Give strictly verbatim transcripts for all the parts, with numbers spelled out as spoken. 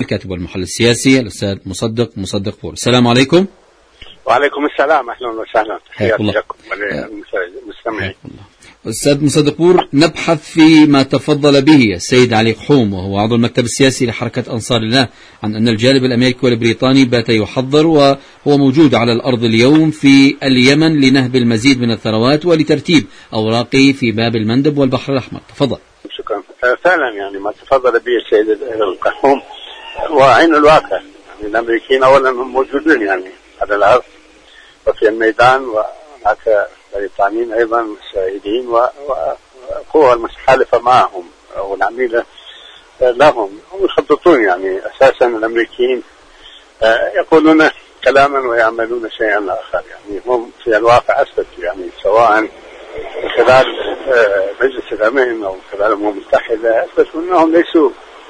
الكاتب والمحلل السياسي الأستاذ مصدق مصدق بور. السلام عليكم. وعليكم السلام، أهلا وسهلا، تحياتي لكم وللمستمعين. أستاذ مصدق بور، نبحث في ما تفضل به السيد علي قحوم وهو عضو المكتب السياسي لحركة أنصار الله عن أن الجانب الأمريكي والبريطاني بات يحضر وهو موجود على الأرض اليوم في اليمن لنهب المزيد من الثروات ولترتيب أوراقه في باب المندب والبحر الأحمر. تفضل. شكرا. فعلا يعني ما تفضل به السيد القحوم وعين الواقع، يعني الأمريكيين أولا هم موجودين يعني على الأرض وفي الميدان، وهناك بريطانيين أيضا شاهدين وقوى المتحالفة معهم والعميلة لهم، هم يخططون يعني أساسا الأمريكيين يقولون كلاما ويعملون شيئا آخر، يعني هم في الواقع أثبتوا يعني سواء من خلال مجلس الأمن أو من خلال الأمم المتحدة أثبتوا أنهم ليسوا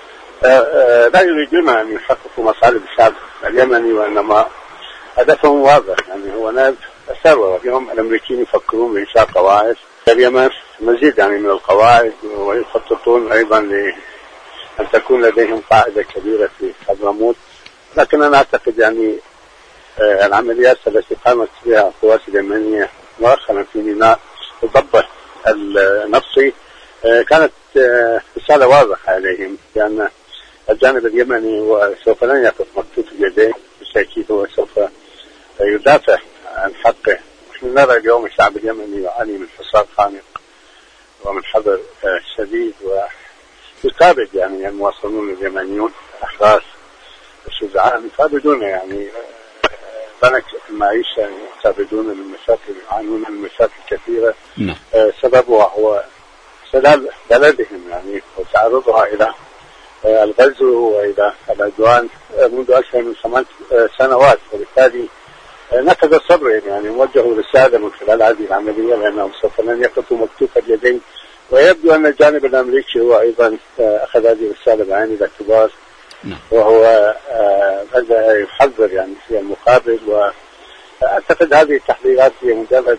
لا يريدون أن يحققوا مصالح الشعب اليمني، وإنما هدفهم واضح يعني هو نهب الثروة. واليوم الأمريكيين يفكرون بإنشاء قواعد في اليمن، مزيد يعني من القواعد، ويخططون أيضا لأن تكون لديهم قاعدة كبيرة في حضرموت. لكن أنا أعتقد يعني العمليات التي قامت بها القوات اليمنية مؤخرا في ميناء الضبة النفطي كانت رسالة واضحة عليهم، لأن الجانب اليمني سوف لن يقف مكتوف اليدين، بالتأكيد هو سوف يدافع عن حقه. نحن نرى اليوم الشعب اليمني يعاني من حصار خانق ومن حظر شديد، ويكابد يعني المواطنون اليمنيون الأحرار الشجعان يكابدون يعني بنك المعيشة، يكابدون من المشاكل، يعانون من مشاكل كثيرة سببها هو سلال بلدهم يعني وتعرضها إلى الغزو وإلى العدوان منذ أكثر من ثمان سنوات. وبالتالي نفذ الصبر يعني وجهوا رسالة من خلال هذه العملية لأنهم سوف لن يقفوا مكتوف اليدين. ويبدو أن الجانب الأمريكي هو أيضا أخذ هذه الرسالة بعين الاعتبار، وهو بدأ يحذر يعني في المقابل. وأعتقد هذه التحذيرات هي مجرد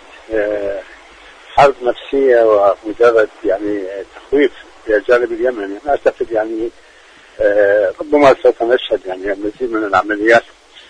حرب نفسية ومجرد يعني تخويف للجانب اليمني. أعتقد يعني ربما سوف نشهد يعني المزيد من العمليات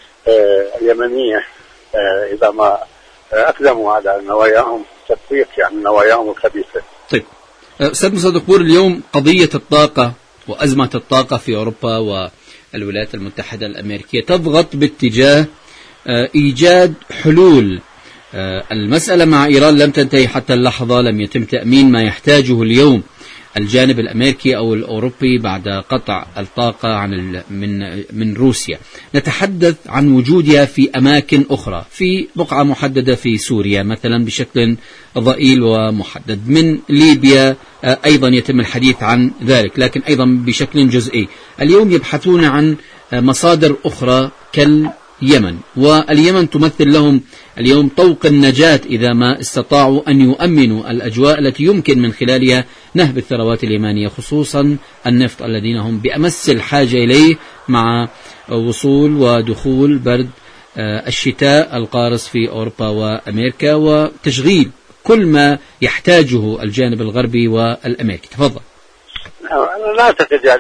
اليمنية إذا ما أقدموا على نواياهم تطبيق يعني نواياهم الخبيثة. طيب أستاذ مصدق بور، اليوم قضية الطاقة وأزمة الطاقة في أوروبا والولايات المتحدة الأمريكية تضغط باتجاه إيجاد حلول. المسألة مع إيران لم تنتهي حتى اللحظة، لم يتم تأمين ما يحتاجه اليوم الجانب الأمريكي أو الأوروبي بعد قطع الطاقة عن من من روسيا. نتحدث عن وجودها في أماكن أخرى، في بقعة محددة في سوريا مثلا بشكل ضئيل ومحدد، من ليبيا أيضا يتم الحديث عن ذلك لكن أيضا بشكل جزئي. اليوم يبحثون عن مصادر أخرى كاليمن، واليمن تمثل لهم اليوم طوق النجاة إذا ما استطاعوا أن يؤمنوا الأجواء التي يمكن من خلالها نهب الثروات اليمانية، خصوصا النفط الذين هم بأمس الحاجة إليه مع وصول ودخول برد الشتاء القارس في أوروبا وأمريكا وتشغيل كل ما يحتاجه الجانب الغربي والأمريكي. تفضل. أنا لا أعتقد يعني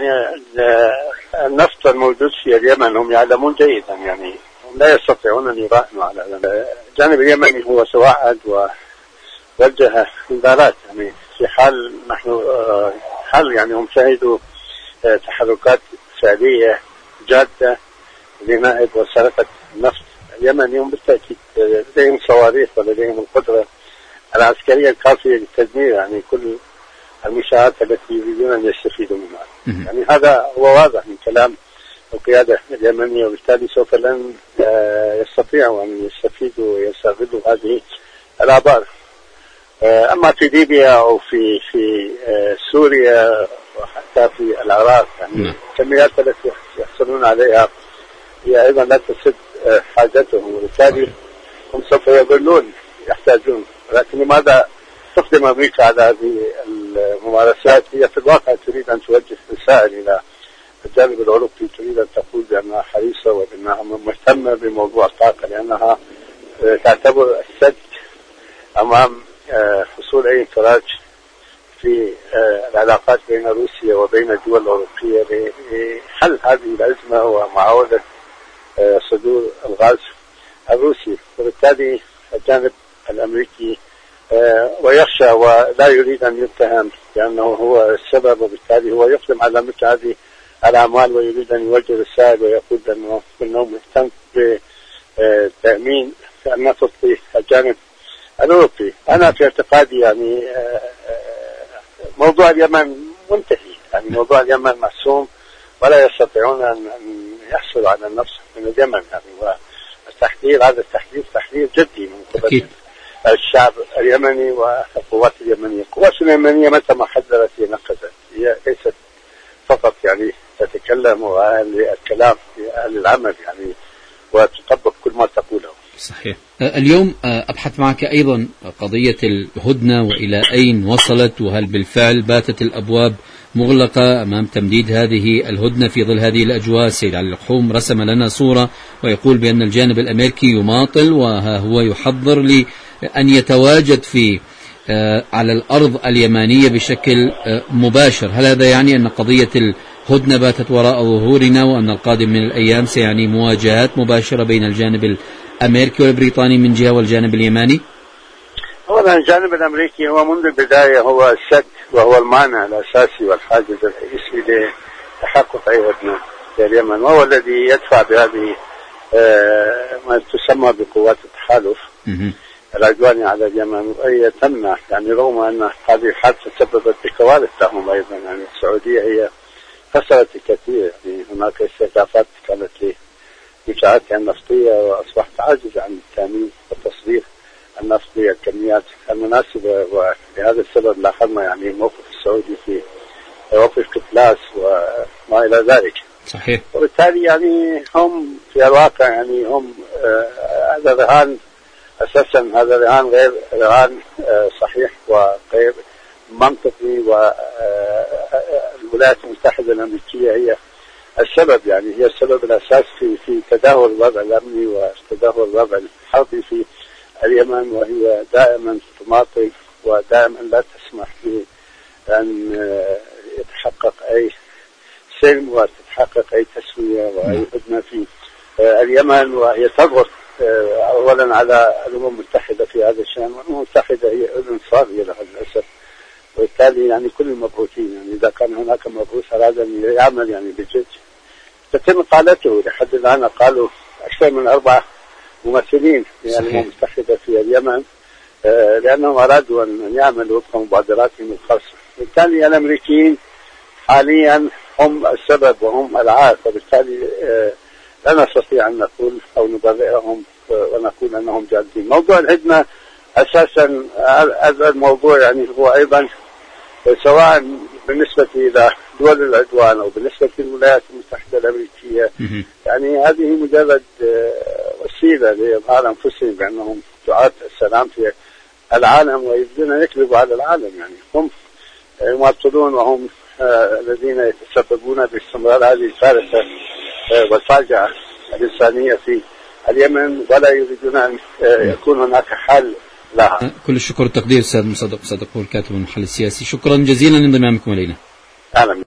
النفط الموجود في اليمن هم يعلمون جيدا، يعني لا يستطيعون أن يراهنوا على الجانب اليمني. هو توعد ووجه انذارات يعني في حال نحن حال يعني هم شهدوا تحركات فعلية جادة لنهب وسرقة النفط اليمني. هم بالتأكيد لديهم صواريخ ولديهم القدرة العسكرية الكافية للتدمير يعني كل المنشآت التي يريدون أن يستفيدوا منها. يعني هذا هو واضح من كلام القيادة اليمنية، وبالتالي سوف لن يستطيعوا أن يستفيدوا ويستغلوا هذه الآبار. أما في ليبيا أو في في سوريا وحتى في العراق يعني الكميات التي يحصلون عليها هي أيضا لا تسد حاجتهم، وبالتالي هم سوف يظلون يحتاجون. لكن لماذا تقدم أمريكا على هذه الممارسات؟ هي في الواقع تريد أن توجه رسائل إلى الجانب الأوروبي، تريد أن تقول بأنها حريصة وبأنها مهتمة بموضوع الطاقة، لأنها تعتبر السد أمام حصول أي انفراج في في العلاقات بين روسيا وبين الدول الأوروبية لحل هذه الأزمة ومعاودة صدور الغاز الروسي. وبالتالي الجانب الأمريكي ويخشى ولا يريد أن يتهم لأنه هو السبب، وبالتالي هو يقدم على مثل هذه الأعمال ويريد أن يوجه رسائل ويقول أنه أنه مهتم بتأمين النفط في الجانب الأوروبي. أنا في اعتقادي يعني موضوع اليمن منتهي، يعني موضوع اليمن محسوم ولا يستطيعون أن يحصلوا على النفط من اليمن، يعني والتحذير هذا التحذير تحذير جدي من قبل الشعب اليمني والقوات اليمنية. القوات اليمنية متى ما حذرت هي نقزت، هي ليست فقط يعني تتكلم وأهل الكلام أهل العمل يعني وتطبق كل ما تقوله. صحيح. اليوم أبحث معك أيضا قضية الهدنة وإلى أين وصلت، وهل بالفعل باتت الأبواب مغلقة أمام تمديد هذه الهدنة في ظل هذه الأجواء؟ السيد علي القحوم رسم لنا صورة ويقول بأن الجانب الأمريكي يماطل وها هو يحضر لأن يتواجد في على الأرض اليمانية بشكل مباشر. هل هذا يعني أن قضية الهدنة باتت وراء ظهورنا وأن القادم من الأيام سيعني مواجهات مباشرة بين الجانب الأمريكي والبريطاني من جهة والجانب اليماني؟ أولا الجانب الأمريكي هو منذ البداية هو السد وهو المانع الأساسي والحاجز الرئيسي لتحقق أي هدنة في اليمن، وهو الذي يدفع بهذه ما تسمى بقوات التحالف العدواني على اليمن، وهي تمنع يعني رغم أن هذه الحادثة سببت بكوارث لهم أيضا. يعني السعودية هي خسرت الكثير، يعني هناك استهدافات كانت لمنشآتها النفطية وأصبحت عاجزة عن التأمين والتصدير النفط بالكميات المناسبة، ولهذا السبب لاحظنا يعني موقف السعودي في وقف قبلاس وما إلى ذلك. صحيح. وبالتالي يعني هم في الواقع يعني هم هذا رهان أساسا، هذا رهان غير رهان صحيح وغير منطقي، والولايات المتحدة الأمريكية هي السبب، يعني هي السبب الأساس في في تدهور الوضع الأمني وتدهور الوضع الحربي في اليمن، وهي دائما تماطل ودائما لا تسمح بأن يتحقق أي سلم وتتحقق أي تسوية وأي هدنة في اليمن، وهي تضغط أولا على الأمم المتحدة في هذا الشأن، والأمم المتحدة هي أذن صاغية لها للأسف. وبالتالي يعني كل المبعوثين يعني إذا كان هناك مبعوث أراد أن يعمل يعني بجد تتم قالته. لحد الآن قالوا أكثر من أربعة ممثلين في الأمم المتحدة في اليمن آه لأنهم أرادوا أن يعملوا وفق مبادراتهم الخاصة. بالتالي الأمريكيين حاليا هم السبب وهم العائق، وبالتالي آه لا نستطيع أن نقول أو نبرئهم ونقول أنهم جادين. موضوع الهدنة أساسا هذا الموضوع يعني هو أيضا سواء بالنسبة إلى دول العدوان أو بالنسبة للولايات المتحدة الأمريكية، يعني هذه مجرد وسيلة لإظهار أنفسهم بأنهم دعاة السلام في العالم ويريدون أن يكذبوا على العالم. يعني هم يماطلون وهم الذين يتسببون باستمرار هذه الكارثة والفاجعة الإنسانية في اليمن، ولا يريدون أن يكون هناك حل لها. كل الشكر والتقدير أستاذ مصدق صدقور كاتب المحلل السياسي، شكرا جزيلا لانضمامكم إلينا. أهلا.